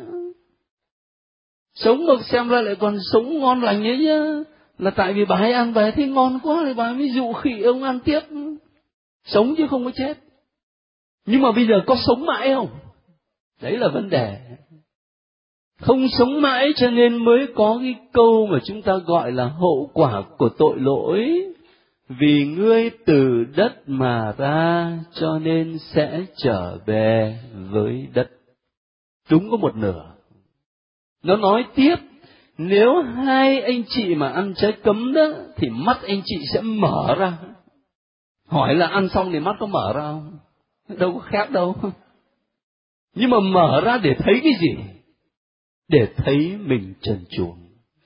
Sống mà xem ra lại còn sống ngon lành ấy chứ. Là tại vì bà ấy ăn, bà ấy thấy ngon quá thì bà ấy mới dụ khỉ ông ăn tiếp. Sống chứ không có chết. Nhưng mà bây giờ có sống mãi không? Đấy là vấn đề. Không sống mãi cho nên mới có cái câu mà chúng ta gọi là hậu quả của tội lỗi. Vì ngươi từ đất mà ra cho nên sẽ trở về với đất. Đúng có một nửa. Nó nói tiếp, nếu hai anh chị mà ăn trái cấm đó, thì mắt anh chị sẽ mở ra. Hỏi là ăn xong thì mắt có mở ra không? Đâu có khép đâu. Nhưng mà mở ra để thấy cái gì? Để thấy mình trần truồng.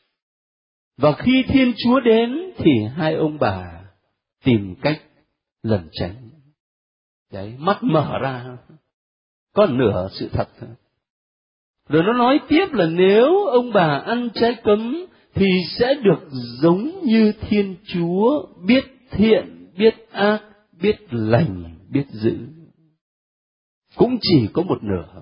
Và khi Thiên Chúa đến thì hai ông bà tìm cách lẩn tránh. Đấy, mắt mở ra. Có nửa sự thật thôi. Rồi nó nói tiếp là nếu ông bà ăn trái cấm thì sẽ được giống như Thiên Chúa, biết thiện, biết ác, biết lành, biết dữ. Cũng chỉ có một nửa.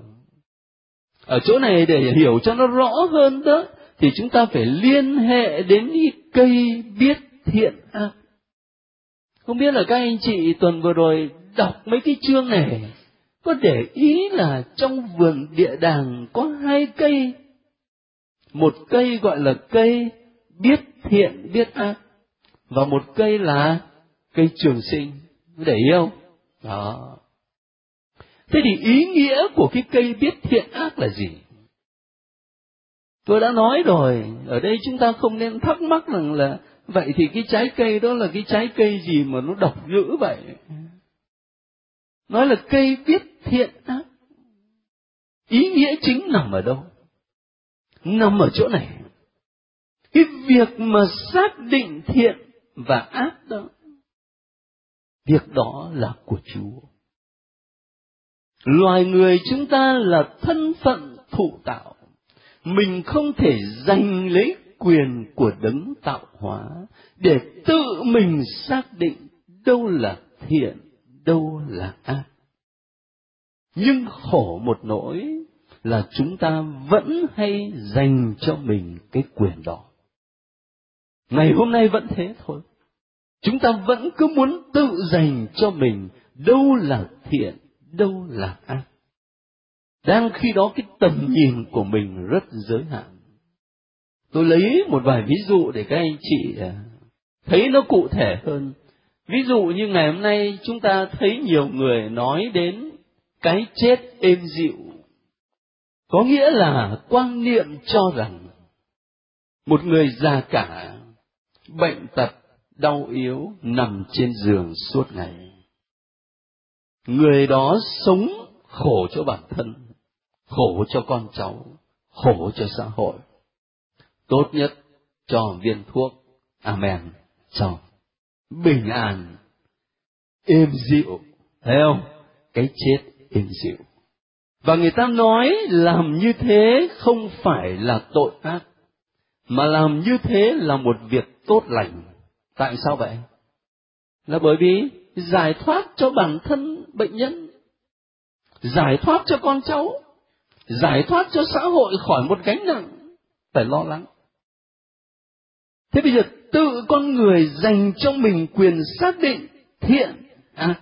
Ở chỗ này để hiểu cho nó rõ hơn đó, thì chúng ta phải liên hệ đến cái cây biết thiện ác. Không biết là các anh chị tuần vừa rồi đọc mấy cái chương này, có để ý là trong vườn địa đàng có hai cây. Một cây gọi là cây biết thiện biết ác, và một cây là cây trường sinh. Để ý không? Đó. Thế thì ý nghĩa của cái cây biết thiện ác là gì? Tôi đã nói rồi, ở đây chúng ta không nên thắc mắc rằng là vậy thì cái trái cây đó là cái trái cây gì mà nó độc dữ vậy? Nói là cây biết thiện ác. Ý nghĩa chính nằm ở đâu? Nằm ở chỗ này. Cái việc mà xác định thiện và ác đó, việc đó là của Chúa. Loài người chúng ta là thân phận thụ tạo. Mình không thể giành lấy quyền của đấng tạo hóa để tự mình xác định đâu là thiện, đâu là ác. Nhưng khổ một nỗi là chúng ta vẫn hay dành cho mình cái quyền đó. Ngày hôm nay vẫn thế thôi. Chúng ta vẫn cứ muốn tự dành cho mình đâu là thiện, đâu là ác. Đang khi đó cái tầm nhìn của mình rất giới hạn. Tôi lấy một vài ví dụ để các anh chị thấy nó cụ thể hơn. Ví dụ như ngày hôm nay chúng ta thấy nhiều người nói đến cái chết êm dịu. Có nghĩa là quan niệm cho rằng một người già cả, bệnh tật, đau yếu, nằm trên giường suốt ngày. Người đó sống khổ cho bản thân, khổ cho con cháu, khổ cho xã hội. Tốt nhất cho viên thuốc, amen, cho bình an, êm dịu, thấy không? Cái chết êm dịu. Và người ta nói làm như thế không phải là tội ác, mà làm như thế là một việc tốt lành. Tại sao vậy? Là bởi vì giải thoát cho bản thân bệnh nhân, giải thoát cho con cháu, giải thoát cho xã hội khỏi một gánh nặng phải lo lắng. Thế bây giờ tự con người dành cho mình quyền xác định thiện ác.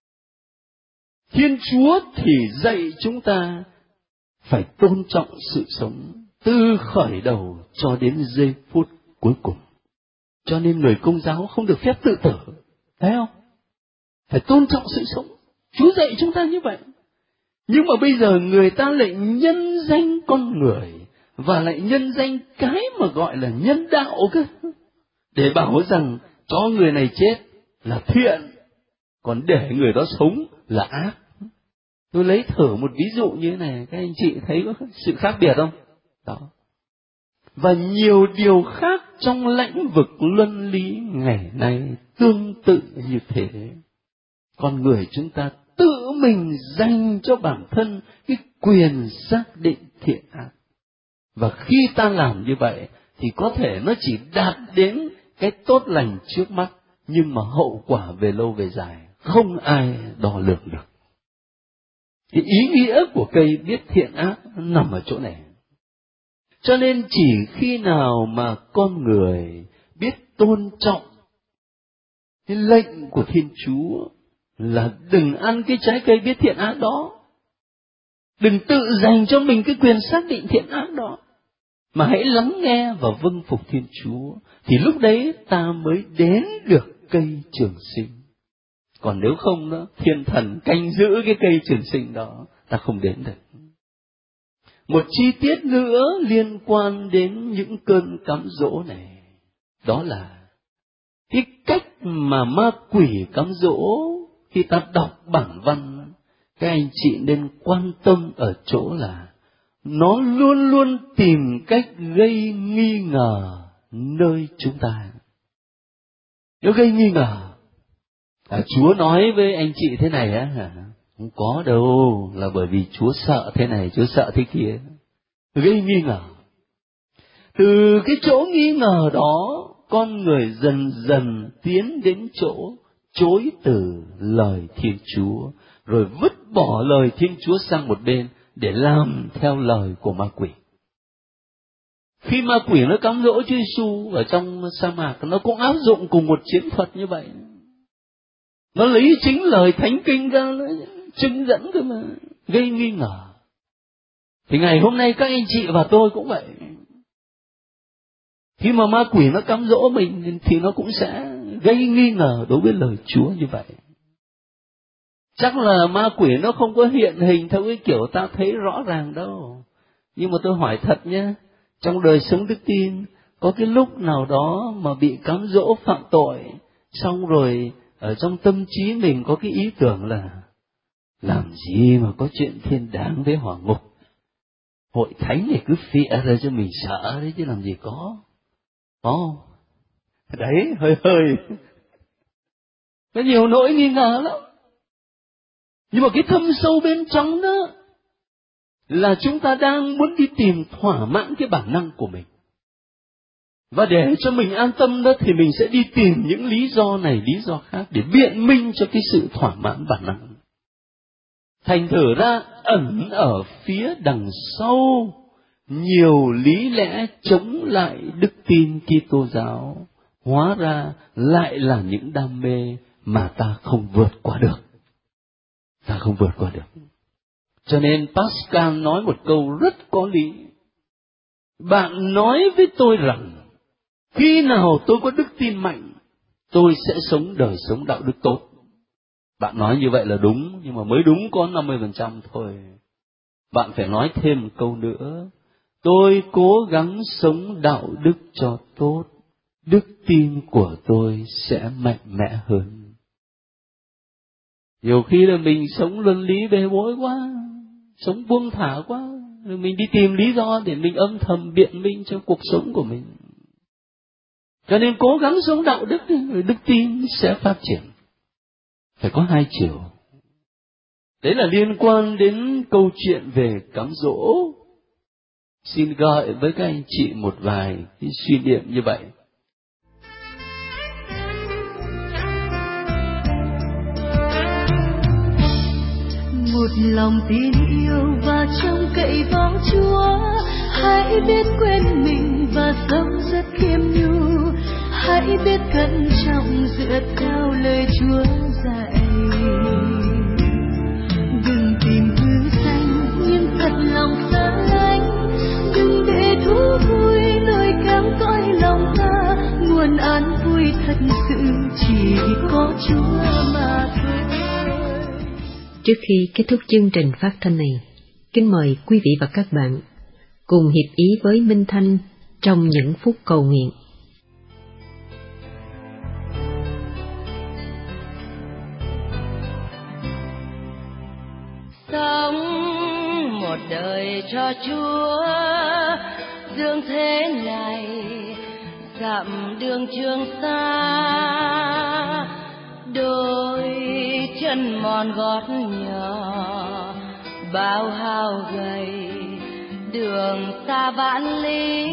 Thiên Chúa thì dạy chúng ta phải tôn trọng sự sống từ khởi đầu cho đến giây phút cuối cùng. Cho nên người Công giáo không được phép tự tử, thấy không? Phải tôn trọng sự sống. Chúa dạy chúng ta như vậy. Nhưng mà bây giờ người ta lại nhân danh con người và lại nhân danh cái mà gọi là nhân đạo cơ, để bảo rằng cho người này chết là thiện, còn để người đó sống là ác. Tôi lấy thử một ví dụ như thế này, các anh chị thấy có sự khác biệt không? Đó. Và nhiều điều khác trong lĩnh vực luân lý ngày nay tương tự như thế. Con người chúng ta tự mình dành cho bản thân cái quyền xác định thiện ác. Và khi ta làm như vậy thì có thể nó chỉ đạt đến cái tốt lành trước mắt, nhưng mà hậu quả về lâu về dài không ai đo lường được. Cái ý nghĩa của cây biết thiện ác nằm ở chỗ này. Cho nên chỉ khi nào mà con người biết tôn trọng cái lệnh của Thiên Chúa là đừng ăn cái trái cây biết thiện ác đó, đừng tự dành cho mình cái quyền xác định thiện ác đó, mà hãy lắng nghe và vâng phục Thiên Chúa, thì lúc đấy ta mới đến được cây trường sinh. Còn nếu không đó, thiên thần canh giữ cái cây trường sinh đó, ta không đến được. Một chi tiết nữa liên quan đến những cơn cám dỗ này, đó là cái cách mà ma quỷ cám dỗ. Khi ta đọc bản văn, các anh chị nên quan tâm ở chỗ là nó luôn luôn tìm cách gây nghi ngờ nơi chúng ta. Nó gây nghi ngờ. À, Chúa nói với anh chị thế này á, hả? Không có đâu, là bởi vì Chúa sợ thế này, Chúa sợ thế kia. Gây nghi ngờ. Từ cái chỗ nghi ngờ đó, con người dần dần tiến đến chỗ chối từ lời Thiên Chúa, rồi vứt bỏ lời Thiên Chúa sang một bên để làm theo lời của ma quỷ. Khi ma quỷ nó cám dỗ Chúa Giêsu ở trong sa mạc, nó cũng áp dụng cùng một chiến thuật như vậy. Nó lấy chính lời Thánh Kinh ra nó chứng dẫn cơ mà, gây nghi ngờ. Thì ngày hôm nay các anh chị và tôi cũng vậy. Khi mà ma quỷ nó cám dỗ mình thì nó cũng sẽ gây nghi ngờ đối với lời Chúa như vậy. Chắc là ma quỷ nó không có hiện hình theo cái kiểu ta thấy rõ ràng đâu. Nhưng mà tôi hỏi thật nhé, trong đời sống đức tin, có cái lúc nào đó mà bị cám dỗ phạm tội, xong rồi ở trong tâm trí mình có cái ý tưởng là làm gì mà có chuyện thiên đàng với hỏa ngục, hội thánh này cứ phịa ra cho mình sợ đấy chứ làm gì có. Có. Đấy, hơi hơi. Có nhiều nỗi nghi ngờ lắm. Nhưng mà cái thâm sâu bên trong đó là chúng ta đang muốn đi tìm thỏa mãn cái bản năng của mình. Và để cho mình an tâm đó thì mình sẽ đi tìm những lý do này, lý do khác để biện minh cho cái sự thỏa mãn bản năng. Thành thử ra ẩn ở phía đằng sau nhiều lý lẽ chống lại đức tin Kitô giáo, hóa ra lại là những đam mê mà ta không vượt qua được. Ta không vượt qua được. Cho nên Pascal nói một câu rất có lý. Bạn nói với tôi rằng, khi nào tôi có đức tin mạnh, tôi sẽ sống đời sống đạo đức tốt. Bạn nói như vậy là đúng, nhưng mà mới đúng có năm mươi phần trăm thôi. Bạn phải nói thêm một câu nữa. Tôi cố gắng sống đạo đức cho tốt, đức tin của tôi sẽ mạnh mẽ hơn. Nhiều khi là mình sống luân lý bề bối quá, sống buông thả quá, rồi mình đi tìm lý do để mình âm thầm biện minh cho cuộc sống của mình. Cho nên cố gắng sống đạo đức, rồi đức tin sẽ phát triển. Phải có hai chiều. Đấy là liên quan đến câu chuyện về cám dỗ. Xin gợi với các anh chị một vài cái suy niệm như vậy. Một lòng tin yêu và trông cậy vào Chúa, hãy biết quên mình và sống rất khiêm nhu, hãy biết cẩn trọng dựa theo lời Chúa dạy. Đừng tìm hư danh nhưng thật lòng xa lánh, đừng để thú vui lôi kéo cõi lòng ta, nguồn an vui thật sự chỉ có Chúa mà thôi. Trước khi kết thúc chương trình phát thanh này, kính mời quý vị và các bạn cùng hiệp ý với Minh Thanh trong những phút cầu nguyện. Sống một đời cho Chúa, dương thế này dặm đường Trường Sa, đôi chân mòn gót nhỏ bao hao gầy, đường xa vạn lý.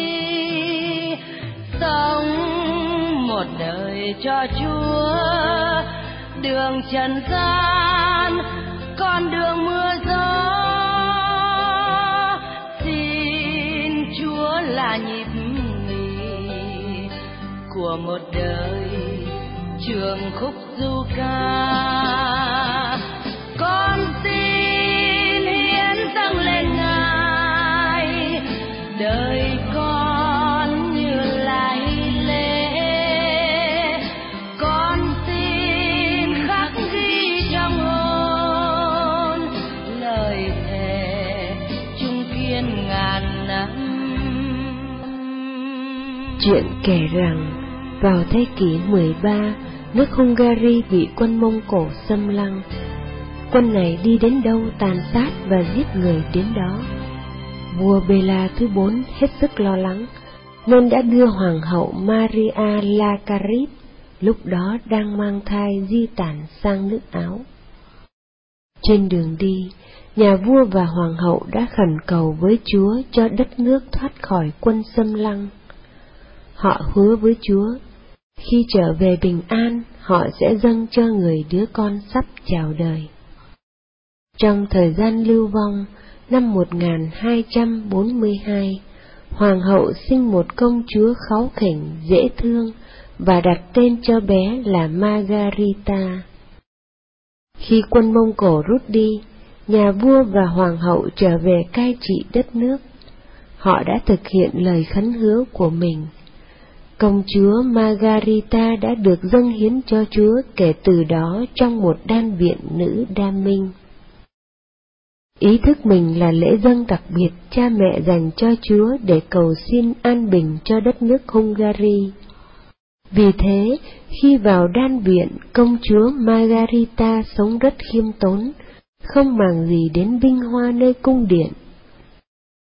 Sống một đời cho Chúa, đường trần gian con đường mưa gió, xin Chúa là nhịp nghỉ của một đời trường khúc du ca. Con xin hiến dâng lên Ngài đời con như lạy lễ, con xin khắc ghi trong hồn lời thề chung kiên ngàn năm. Chuyện kể rằng vào thế kỷ mười ba, nước Hungary bị quân Mông Cổ xâm lăng. Quân này đi đến đâu tàn sát và giết người đến đó. Vua Bela thứ bốn hết sức lo lắng, nên đã đưa hoàng hậu Maria Lacarit, lúc đó đang mang thai, di tản sang nước Áo. Trên đường đi, nhà vua và hoàng hậu đã khẩn cầu với Chúa cho đất nước thoát khỏi quân xâm lăng. Họ hứa với Chúa, khi trở về bình an, họ sẽ dâng cho người đứa con sắp chào đời. Trong thời gian lưu vong, năm một nghìn hai trăm bốn mươi hai, hoàng hậu sinh một công chúa kháu khỉnh, dễ thương và đặt tên cho bé là Margarita. Khi quân Mông Cổ rút đi, nhà vua và hoàng hậu trở về cai trị đất nước. Họ đã thực hiện lời khấn hứa của mình. Công chúa Margarita đã được dâng hiến cho Chúa kể từ đó trong một đan viện nữ đa minh. Ý thức mình là lễ dâng đặc biệt cha mẹ dành cho Chúa để cầu xin an bình cho đất nước Hungary. Vì thế, khi vào đan viện, công chúa Margarita sống rất khiêm tốn, không màng gì đến vinh hoa nơi cung điện.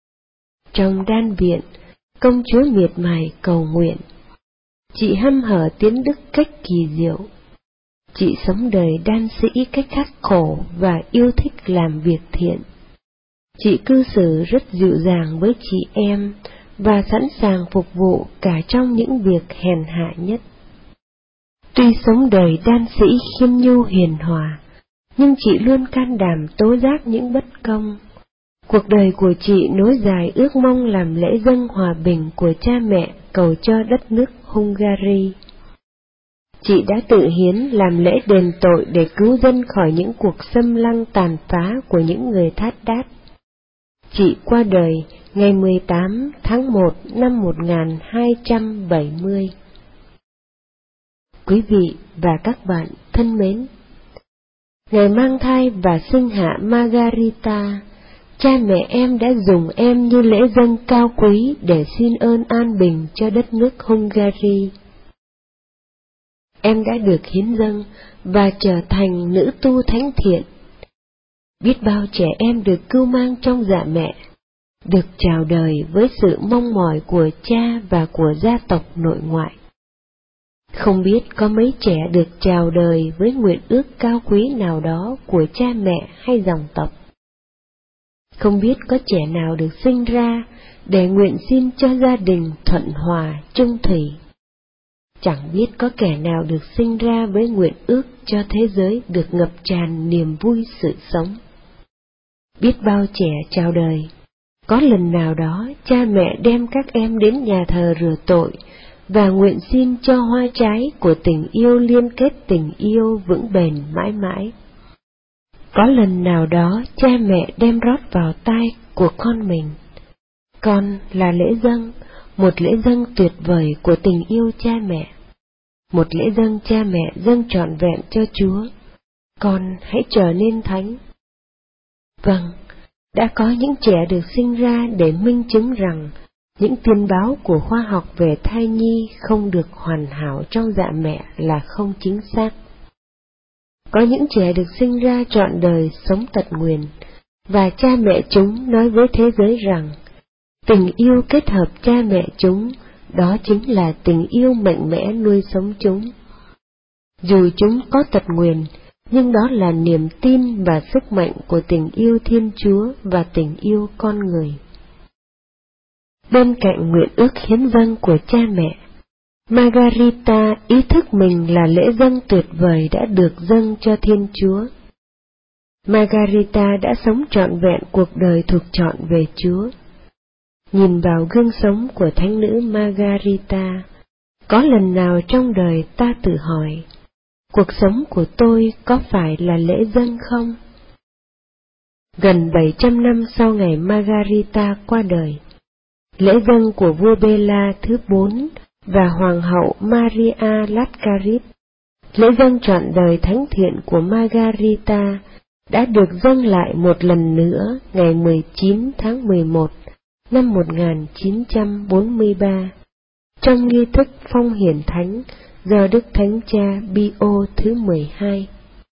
trong đan viện, công chúa miệt mài cầu nguyện. Chị hăm hở tiến đức cách kỳ diệu. Chị sống đời đan sĩ cách khắc khổ và yêu thích làm việc thiện. Chị cư xử rất dịu dàng với chị em và sẵn sàng phục vụ cả trong những việc hèn hạ nhất. Tuy sống đời đan sĩ khiêm nhu hiền hòa, nhưng chị luôn can đảm tố giác những bất công. Cuộc đời của chị nối dài ước mong làm lễ dâng hòa bình của cha mẹ cầu cho đất nước Hungary. Chị đã tự hiến làm lễ đền tội để cứu dân khỏi những cuộc xâm lăng tàn phá của những người thát đát. Chị qua đời ngày mười tám tháng một năm một nghìn hai trăm bảy mươi. Quý vị và các bạn thân mến, ngày mang thai và sinh hạ Margarita, cha mẹ em đã dùng em như lễ dâng cao quý để xin ơn an bình cho đất nước Hungary. Em đã được hiến dâng và trở thành nữ tu thánh thiện. Biết bao trẻ em được cưu mang trong dạ mẹ, được chào đời với sự mong mỏi của cha và của gia tộc nội ngoại. Không biết có mấy trẻ được chào đời với nguyện ước cao quý nào đó của cha mẹ hay dòng tộc. Không biết có trẻ nào được sinh ra để nguyện xin cho gia đình thuận hòa chung thủy. Chẳng biết có kẻ nào được sinh ra với nguyện ước cho thế giới được ngập tràn niềm vui sự sống. Biết bao trẻ chào đời, có lần nào đó cha mẹ đem các em đến nhà thờ rửa tội và nguyện xin cho hoa trái của tình yêu liên kết tình yêu vững bền mãi mãi. Có lần nào đó cha mẹ đem rót vào tai của con mình: con là lễ dâng, một lễ dâng tuyệt vời của tình yêu cha mẹ, một lễ dâng cha mẹ dâng trọn vẹn cho Chúa, con hãy trở nên thánh. Vâng, đã có những trẻ được sinh ra để minh chứng rằng những tiên báo của khoa học về thai nhi không được hoàn hảo trong dạ mẹ là không chính xác. Có những trẻ được sinh ra trọn đời sống tận nguyền, và cha mẹ chúng nói với thế giới rằng tình yêu kết hợp cha mẹ chúng, đó chính là tình yêu mạnh mẽ nuôi sống chúng. Dù chúng có tật nguyền, nhưng đó là niềm tin và sức mạnh của tình yêu Thiên Chúa và tình yêu con người. Bên cạnh nguyện ước hiến dâng của cha mẹ, Margarita ý thức mình là lễ dâng tuyệt vời đã được dâng cho Thiên Chúa. Margarita đã sống trọn vẹn cuộc đời thuộc chọn về Chúa. Nhìn vào gương sống của thánh nữ Margarita, có lần nào trong đời ta tự hỏi, cuộc sống của tôi có phải là lễ dâng không? Gần bảy trăm năm sau ngày Margarita qua đời, lễ dâng của vua Bela thứ bốn và hoàng hậu Maria Laskarit, lễ dâng trọn đời thánh thiện của Margarita, đã được dâng lại một lần nữa ngày mười chín tháng mười một năm một nghìn chín trăm bốn mươi ba, trong nghi thức phong hiển thánh do Đức Thánh Cha Pio thứ mười hai.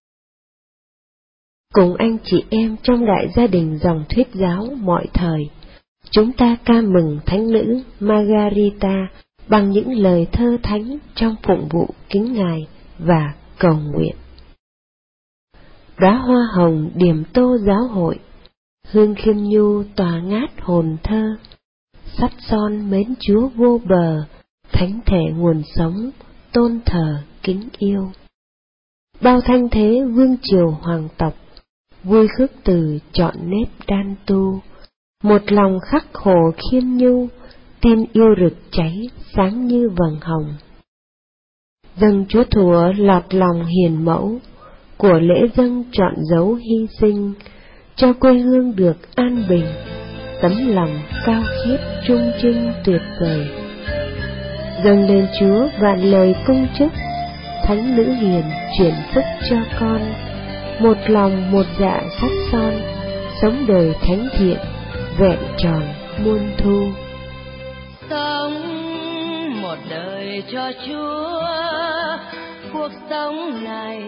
Cùng anh chị em trong đại gia đình dòng thuyết giáo mọi thời, chúng ta ca mừng thánh nữ Margarita bằng những lời thơ thánh trong phụng vụ kính Ngài và cầu nguyện. Đóa hoa hồng điểm tô giáo hội, hương khiêm nhu tỏa ngát hồn thơ, sắt son mến Chúa vô bờ, thánh thể nguồn sống, tôn thờ kính yêu. Bao thanh thế vương triều hoàng tộc, vui khước từ chọn nếp đan tu, một lòng khắc khổ khiêm nhu, tin yêu rực cháy sáng như vầng hồng. Dâng Chúa Thủa lọt lòng hiền mẫu, của lễ dâng trọn dấu hy sinh, cho quê hương được an bình, tấm lòng cao khiết trung trinh tuyệt vời. Dâng lên Chúa vạn lời cung chúc, thánh nữ hiền chuyển phúc cho con, một lòng một dạ sắt son, sống đời thánh thiện, vẹn tròn muôn thu. Sống một đời cho Chúa, cuộc sống này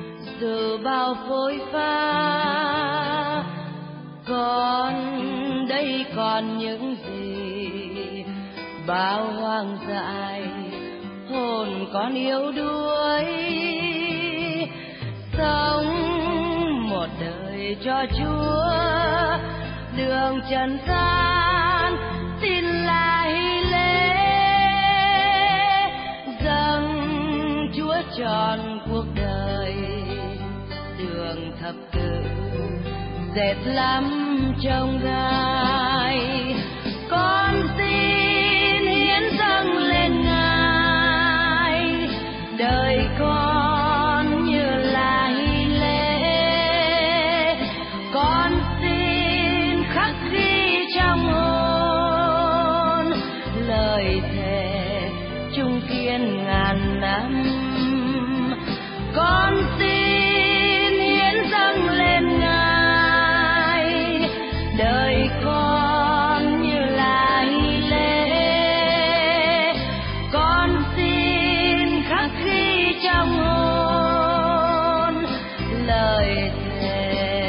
dù bao phôi pha, con đây đây còn những gì, bao hoang dại hồn con yếu đuối, sống một đời cho Chúa, đường trần gian tin là hy lễ, dâng Chúa tròn cuộc đời, đường thập tự dệt lắm trong gai, con xin hiến dâng lên Ngài, đời con như là hy lễ, con xin khắc ghi trong hồn lời thề chung kiên ngàn năm, con xin hiến dâng lên Ngài, đời con như là hy lễ, con xin khắc ghi trong hồn lời thề.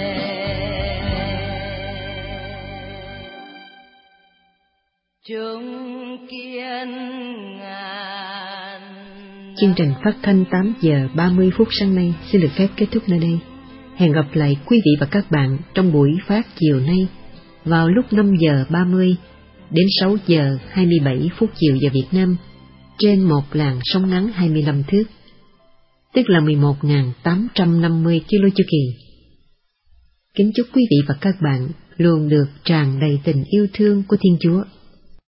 Chung kiên ngàn. Chương trình phát thanh tám giờ ba mươi phút sáng nay xin được phép kết thúc nơi đây. Hẹn gặp lại quý vị và các bạn trong buổi phát chiều nay vào lúc năm giờ ba mươi đến sáu giờ hai mươi bảy phút chiều giờ Việt Nam trên một làn sóng ngắn hai mươi lăm thước, tức là mười một nghìn tám trăm năm mươi ki lô chu kỳ. Kính chúc quý vị và các bạn luôn được tràn đầy tình yêu thương của Thiên Chúa.